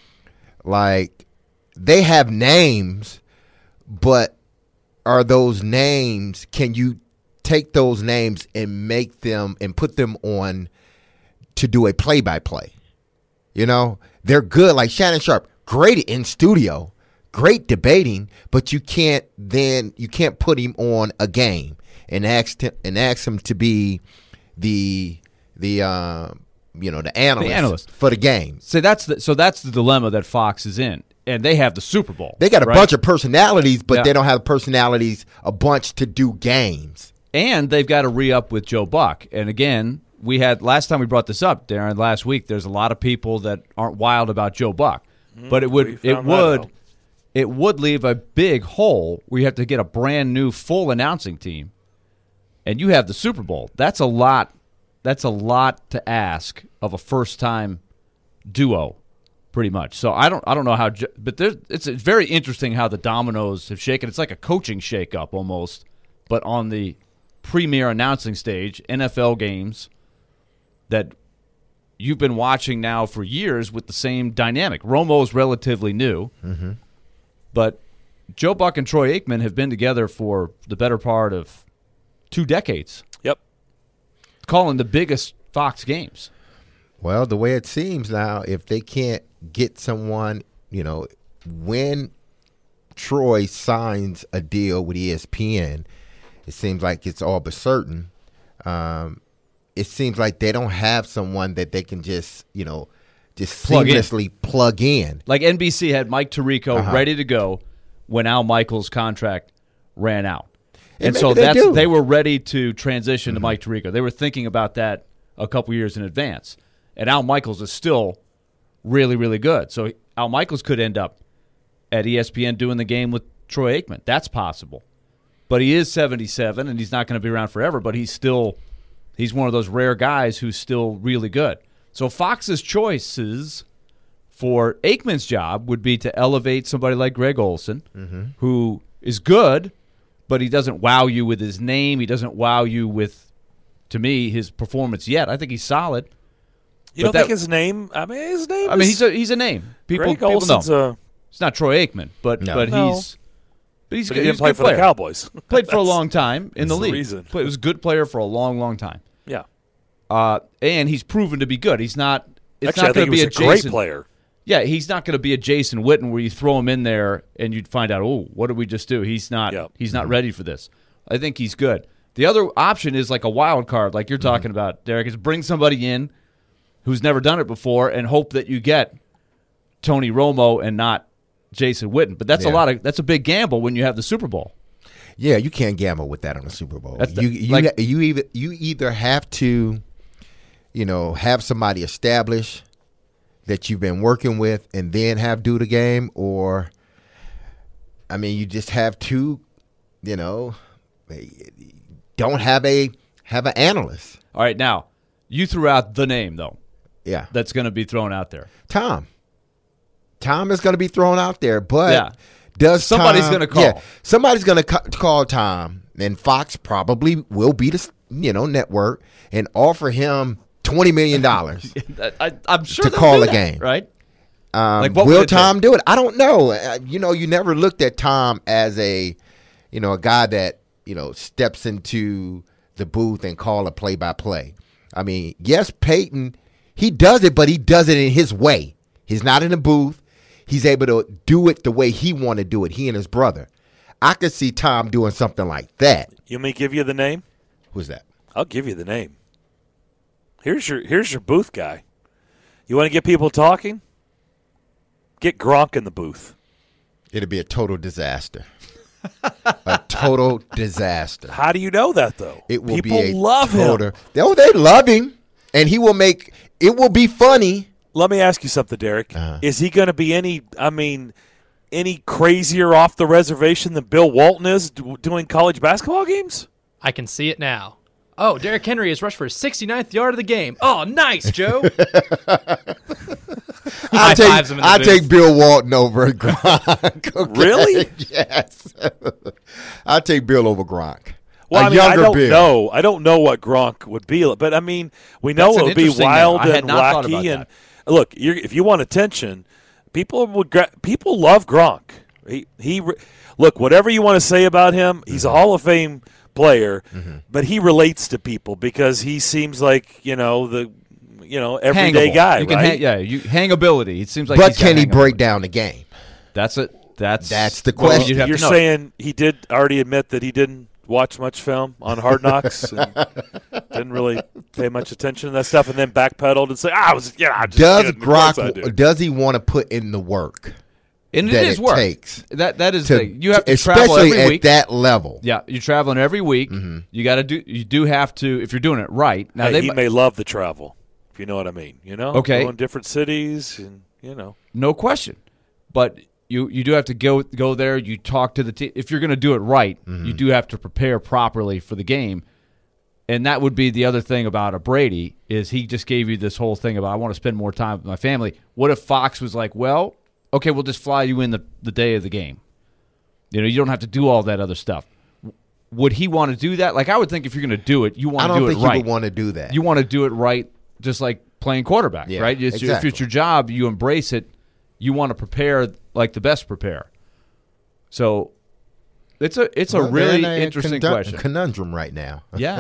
like they have names, but are those names, can you take those names and make them and put them on to do a play-by-play? You know, they're good. Like Shannon Sharp, great in studio, great debating, but you can't then you can't put him on a game and ask him and ask him to be the the uh, you know the analyst, the analyst for the game. So that's the so that's the dilemma that Fox is in, and they have the Super Bowl. They got a right? bunch of personalities, but yeah. they don't have personalities a bunch to do games. And they've got to re-up with Joe Buck. And again, we had last time we brought this up, Darren, last week. There's a lot of people that aren't wild about Joe Buck, mm, but it would it would out. it would leave a big hole where you have to get a brand new full announcing team, and you have the Super Bowl. That's a lot. That's a lot to ask of a first time duo, pretty much. So I don't I don't know how, but there's, it's it's very interesting how the dominoes have shaken. It's like a coaching shakeup almost, but on the premier announcing stage, N F L games that you've been watching now for years with the same dynamic. Romo's relatively new, Mm-hmm. but Joe Buck and Troy Aikman have been together for the better part of two decades, Yep. calling the biggest Fox games. Well, the way it seems now, if they can't get someone, you know, when Troy signs a deal with E S P N, it seems like it's all but certain. Um, it seems like they don't have someone that they can just, you know, just Plug in. seamlessly plug in. Like N B C had Mike Tirico Uh-huh. ready to go when Al Michaels' contract ran out. And And, so maybe they that's do. they were ready to transition to Mike Tirico. They were thinking about that a couple years in advance. And Al Michaels is still really, really good. So Al Michaels could end up at E S P N doing the game with Troy Aikman. That's possible. But he is seventy-seven, and he's not going to be around forever, but he's still he's one of those rare guys who's still really good. So Fox's choices for Aikman's job would be to elevate somebody like Greg Olson, Mm-hmm. who is good, but he doesn't wow you with his name. He doesn't wow you with, to me, his performance yet. I think he's solid. You But don't think that- his name? I mean, his name. I mean, is, he's a he's a name. People, Greg people know. Olson's a. It's not Troy Aikman, but No. but No. he's but he's But good. he he's didn't a play good for player. the Cowboys. Played for a That's- long time in the that's the league. reason. Play- was a good player for a long, long time. Yeah. Uh, and he's proven to be good. He's not. It's Actually, I not going think to he be was a a great Jason. player. Yeah, he's not going to be a Jason Witten where you throw him in there and you'd find out, oh, what did we just do? He's not. Yeah. He's not ready for this. I think he's good. The other option is like a wild card, like you're talking about, Derek, is bring somebody in who's never done it before and hope that you get Tony Romo and not Jason Witten. But that's a Yeah. lot of that's a big gamble when you have the Super Bowl. Yeah, you can't gamble with that on the Super Bowl. That's the- you you like- you either you either have to, you know, have somebody establish that you've been working with and then have do the game, or I mean, you just have to, you know, don't have a have an analyst. All right, now you threw out the name though Yeah, that's going to be thrown out there. Tom. Tom is going to be thrown out there, but Yeah. does Somebody's Tom- gonna call. Yeah, somebody's going to ca- call Tom, and Fox probably will be the you know network and offer him twenty million dollars. I, I'm sure To they'll call do a that, game. right? Um, Like, what would will it Tom do it? I don't know. Uh, you know, you never looked at Tom as a, you know, a guy that you know steps into the booth and call a play by play. I mean, yes, Peyton, he does it, but he does it in his way. He's not in the booth. He's able to do it the way he want to do it. He and his brother. I could see Tom doing something like that. You want me to give you the name? Who's that? I'll give you the name. Here's your here's your booth guy. You want to get people talking? Get Gronk in the booth. It'll be a total disaster. A total disaster. How do you know that though? It will people be a love total, him. Oh, they love him, and he will make it will be funny. Let me ask you something, Derek. Uh-huh. Is he going to be any? I mean, any crazier off the reservation than Bill Walton is do- doing college basketball games? I can see it now. Oh, Derrick Henry has rushed for his sixty-ninth yard of the game. Oh, nice, Joe. I High-fives take him in the I booth. take Bill Walton over Gronk. Okay? Really? Yes. I take Bill over Gronk. Well, a I mean, I younger don't Bill. know. I don't know what Gronk would be, but I mean, we know That's it an would be interesting wild name. I had and not thought wacky. about And that. look, you're, if you want attention, people would gra- people love Gronk. He he. Re- look, whatever you want to say about him, he's Mm-hmm. a Hall of Fame player, but he relates to people because he seems like you know the you know everyday Hangable. guy, You can right? hang, yeah, you hangability. It seems like. But he's got can he hangability. break down the game? That's it. That's That's the well, question. you'd have You're to know. saying he did already admit that he didn't watch much film on Hard Knocks and didn't really pay much attention to that stuff, and then backpedaled and said, "Ah, I was yeah." I just Does did. Of course I Gronk do." does he want to put in the work and it that is it work. takes That that is to, the, you have to travel especially every at week. that level? Yeah, you're traveling every week. Mm-hmm. You got to do. You do have to if you're doing it right. Now Hey, they he mi- may love the travel, if you know what I mean. You know, Okay. going different cities, and you know, no question, but you you do have to go go there. You talk to the team. If you're going to do it right, Mm-hmm. you do have to prepare properly for the game. And that would be the other thing about a Brady is he just gave you this whole thing about I want to spend more time with my family. What if Fox was like, well, okay, we'll just fly you in the, the day of the game. You know, you don't have to do all that other stuff. Would he want to do that? Like, I would think if you're going to do it, you want I to don't do it think right. you would want to do that. You want to do it right, just like playing quarterback, Yeah, right? It's, exactly. If it's your job, you embrace it. You want to prepare like the best prepare. So it's a it's a Well, really they're in a interesting condu- question. conundrum right now. Yeah.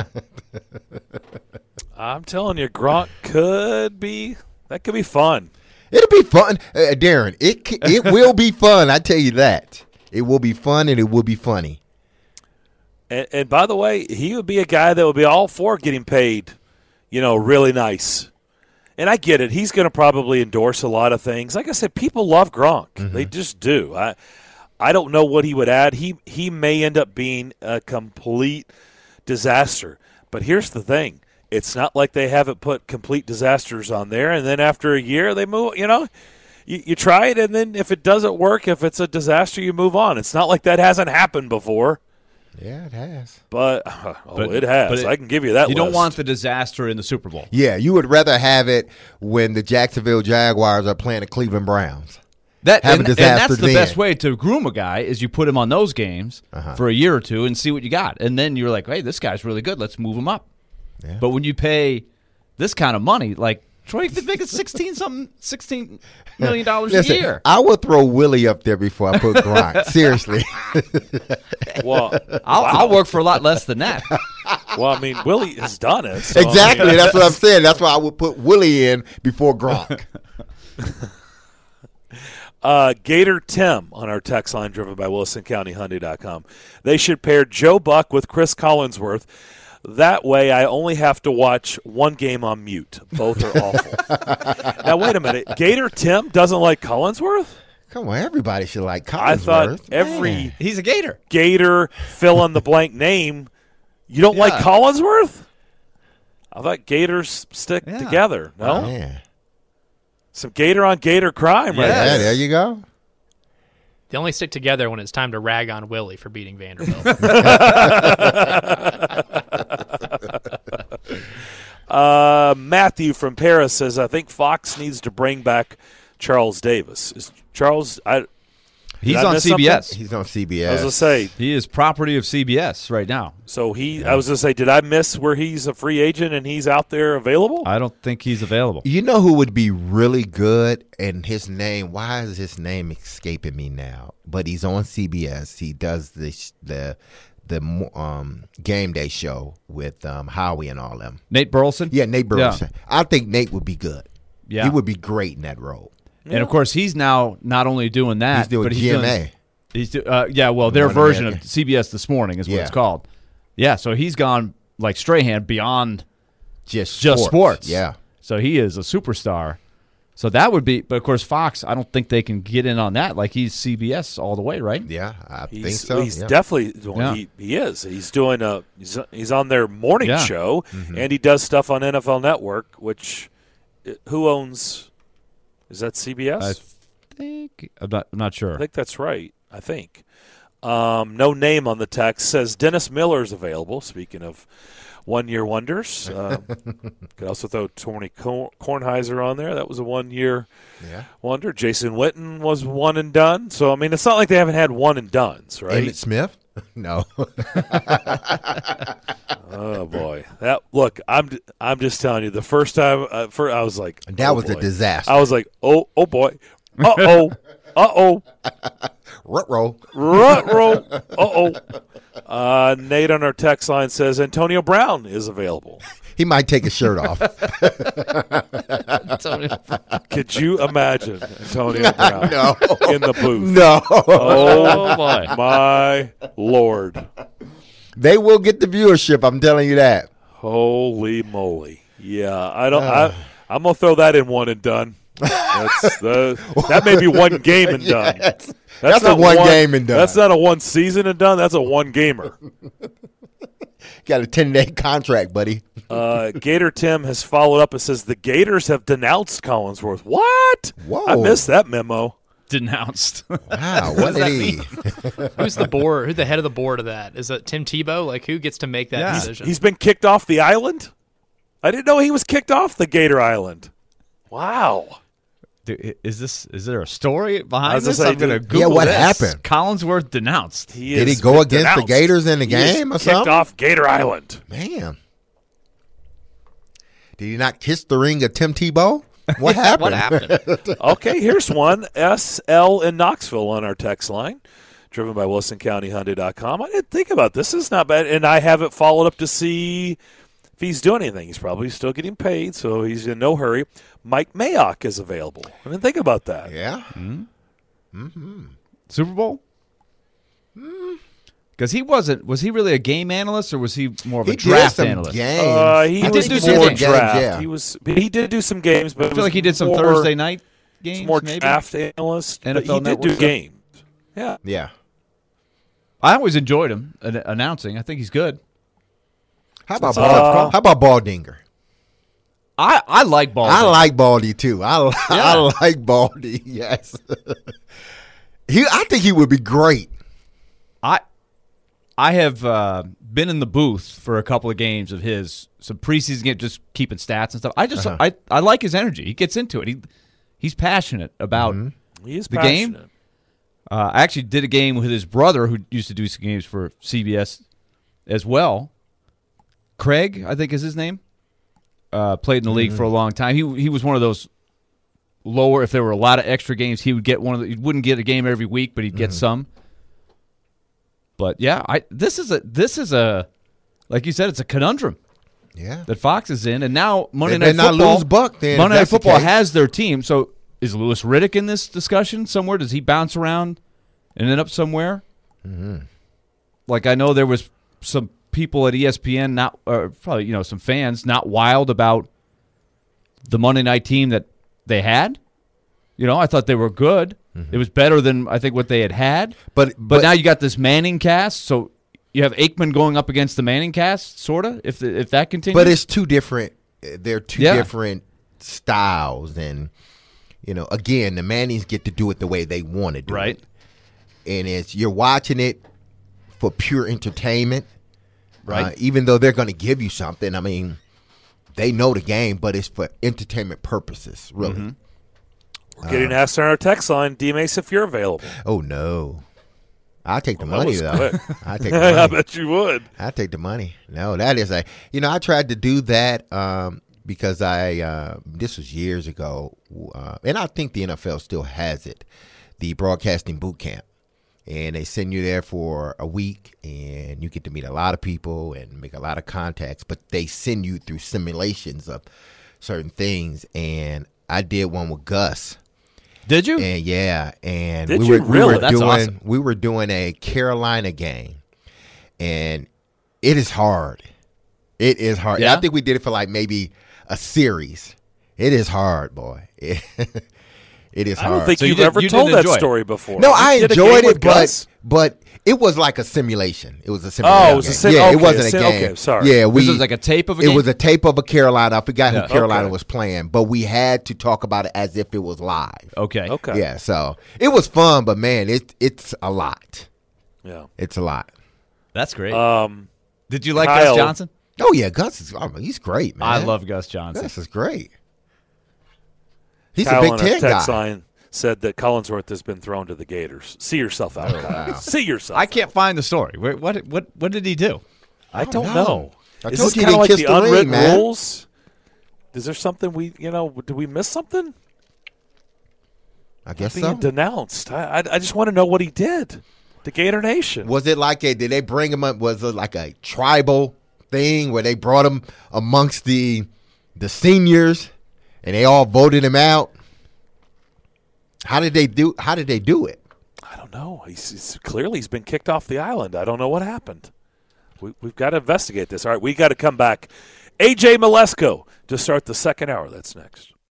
I'm telling you, Gronk could be that could be fun. It'll be fun, uh, Darren. It c- it will be fun. I tell you that. It will be fun and it will be funny. And, and by the way, he would be a guy that would be all for getting paid, you know, really nice. And I get it. He's going to probably endorse a lot of things. Like I said, people love Gronk. Mm-hmm. They just do. I I don't know what he would add. He he may end up being a complete disaster. But here's the thing. It's not like they haven't put complete disasters on there, and then after a year they move, you know, you, you try it, and then if it doesn't work, if it's a disaster, you move on. It's not like that hasn't happened before. Yeah, it has. But, oh, But- it has. but it- I can give you that You list. don't want the disaster in the Super Bowl. Yeah, you would rather have it when the Jacksonville Jaguars are playing the Cleveland Browns. That Have a and, and disaster that's the then. best way to groom a guy is you put him on those games Uh-huh. for a year or two and see what you got, and then you're like, hey, this guy's really good. Let's move him up. Yeah. But when you pay this kind of money, like Troy could make it sixteen something, sixteen million dollars a Listen, year. I would throw Willie up there before I put Gronk. Seriously. Well, I'll, I'll work for a lot less than that. well, I mean, Willie has done it. So, I mean, Exactly. That's what I'm saying. That's why I would put Willie in before Gronk. Uh, Gator Tim on our text line driven by Wilson County Hyundai dot com. They should pair Joe Buck with Chris Collinsworth. That way I only have to watch one game on mute. Both are awful. Now, wait a minute. Gator Tim doesn't like Collinsworth? Come on, everybody should like Collinsworth. I thought every Man. He's a Gator. Gator fill-in-the-blank name, you don't like Yeah. Collinsworth? I thought Gators stick Yeah. together. No? Man. Some Gator on Gator crime right Yeah. Yeah, there. there you go. They only stick together when it's time to rag on Willie for beating Vanderbilt. Uh, Matthew from Paris says, I think Fox needs to bring back Charles Davis. Is Charles, I, He's Did I on miss C B S. He's on C B S. I was going to say, He is property of C B S right now. so he, I was going to say, did I miss where he's a free agent and he's out there available? I don't think he's available. You know who would be really good, and his name, why is his name escaping me now? But he's on C B S. He does this, the the um, game day show with um, Howie and all them. Nate Burleson? Yeah, Nate Burleson. I think Nate would be good. Yeah. He would be great in that role. And, of course, he's now not only doing that, He's doing but he's G M A. doing He's do, uh, yeah, well, their One version American. of C B S This Morning is what Yeah. it's called. Yeah, so he's gone like Strahan beyond Just just sports. Yeah. So he is a superstar. So that would be, but of course, Fox, I don't think they can get in on that. Like he's C B S all the way, right? Yeah, I He's, think so. he's yeah. definitely well, Yeah. he, he is. He's doing a he's, he's on their morning Yeah. show, Mm-hmm. and he does stuff on N F L Network. Which uh, who owns? Is that C B S? I think I'm not. I'm not sure. I think that's right. I think. Um, no name on the text says Dennis Miller is available. Speaking of one-year wonders, uh, could also throw Tony Korn- Kornheiser on there. That was a one-year Yeah. wonder. Jason Witten was one and done. So I mean, it's not like they haven't had one and dones, right? Emmitt Smith? No. Oh boy, that look! I'm I'm just telling you. The first time, uh, for I was like, That oh, was a boy. disaster. I was like, oh oh boy, uh oh, uh oh, Ruh-roh. rut uh oh. Uh, Nate on our text line says Antonio Brown is available. He might take his shirt off. Could you imagine Antonio Brown No. in the booth? No. Oh boy, my lord! They will get the viewership, I'm telling you that. Holy moly! Yeah, I don't. I, I'm gonna throw that in one and done. That's the, that may be one game and done. Yes. That's, That's a not one game and done. That's not a one season and done. That's a one gamer. Got a ten-day contract, buddy. Uh, Gator Tim has followed up and says the Gators have denounced Collinsworth. What? Whoa. I missed that memo. denounced. Wow, what did he? Who's the board? Who's the head of the board of that? Is it Tim Tebow? Like, who gets to make that Yeah. decision? He's been kicked off the island? I didn't know he was kicked off the Gator Island. Wow. Dude, is this? Is there a story I behind was gonna this? say, I'm going to dude- Google Yeah, what this. happened? Collinsworth denounced. He Did he is go against the denounced. Gators in the He is game or kicked something? off Gator Island. Man. Did he not kiss the ring of Tim Tebow? What happened? What happened? Okay, here's one. S L in Knoxville on our text line, driven by Wilson County Hyundai dot com. I didn't think about this. This is not bad, and I haven't followed up to see if he's doing anything. He's probably still getting paid, so he's in no hurry. Mike Mayock is available. I didn't think about that. Yeah. Super Bowl? Because he wasn't. Was he really a game analyst, or was he more of a He did draft some analyst? games. Uh, he I did think do he did more games, draft. yeah. He was. He did do some games, but I feel like he did some more, Thursday night it's games. more maybe? draft analyst. N F L but he did Network do stuff? games. Yeah. Yeah. I always enjoyed him an- announcing. I think he's good. How about Uh, Ball, How about Baldinger? I, I like ball. I like Baldy too. I li- Yeah. I like Baldy. Yes. he. I think he would be great. I I have uh, been in the booth for a couple of games of his, some preseason game, just keeping stats and stuff. I just Uh-huh. I, I like his energy. He gets into it. He he's passionate about Mm-hmm. He is the game. passionate. Uh, I actually did a game with his brother, who used to do some games for C B S as well. Craig, I think is his name. Uh, played in the league for a long time. He he was one of those lower. If there were a lot of extra games, he would get one of. The, he wouldn't get a game every week, but he'd get some. But yeah, I this is a this is a like you said, it's a conundrum Yeah. that Fox is in, and now Monday They Night better not Football. lose Buck then, if Monday Night that's the Football case. has their team. So is Lewis Riddick in this discussion somewhere? Does he bounce around and end up somewhere? Mm-hmm. Like I know there was some people at E S P N, not or probably you know some fans, not wild about the Monday night team that they had. You know, I thought they were good. Mm-hmm. It was better than I think what they had had. But But now you got this Manning cast, so you have Aikman going up against the Manning cast, sort of, if the, if that continues. But it's two different. They're two Yeah. different styles, and you know, again, the Mannings get to do it the way they want to do Right. it, and it's you're watching it for pure entertainment, Right. Uh, even though they're going to give you something. I mean, they know the game, but it's for entertainment purposes, really. Mm-hmm. We're getting asked on our text line, D. Mace, if you're available. Oh no, I take the Well, that money was though. quick. I take the I money. bet you would. I take the money. No, that is a. You know, I tried to do that um, because I. Uh, this was years ago, uh, and I think the N F L still has it. The broadcasting boot camp, and they send you there for a week, and you get to meet a lot of people and make a lot of contacts. But they send you through simulations of certain things, and I did one with Gus. Did you? And yeah, and Did we you were we really? were That's doing awesome. we were doing a Carolina game, and it is hard. It is hard. Yeah? I think we did it for like maybe a series. It is hard, boy. It, it is I hard. don't think So you you've did- ever you told didn't that enjoy it? story before. no, You I did a game enjoyed with it, but Gus? but it was like a simulation. It was a simulation. Oh, it was a game. sim- yeah, it okay, wasn't a a sim- game. okay, sorry. Yeah, we This was like a tape of a it game? was a tape of a Carolina. I forgot Yeah. who Carolina Okay. was playing, but we had to talk about it as if it was live. Okay. Okay. Yeah, so it was fun, but man, it it's a lot. Yeah. It's a lot. That's great. Um, Did you like Kyle- Gus Johnson? Oh yeah, Gus is I mean, he's great, man. I love Gus Johnson. Gus is great. He's Kyle a Big on our Ten text guy. line said that Collinsworth has been thrown to the Gators. See yourself out, Kyle. See yourself. I can't find the story. Where, what what what did he do? I don't don't know. know. I Is told this you he kind of like didn't the kiss the ring, unwritten man. rules? Is there something we, you know, did we miss something? I guess Being so. denounced. I, I, I just want to know what he did to Gator Nation. Was it like a? Did they bring him up? Was it like a tribal thing where they brought him amongst the the seniors and they all voted him out? How did they do? How did they do it? I don't know. He's, he's clearly he's been kicked off the island. I don't know what happened. We, we've got to investigate this. All right, we got to come back. A J Malesko to start the second hour. That's next.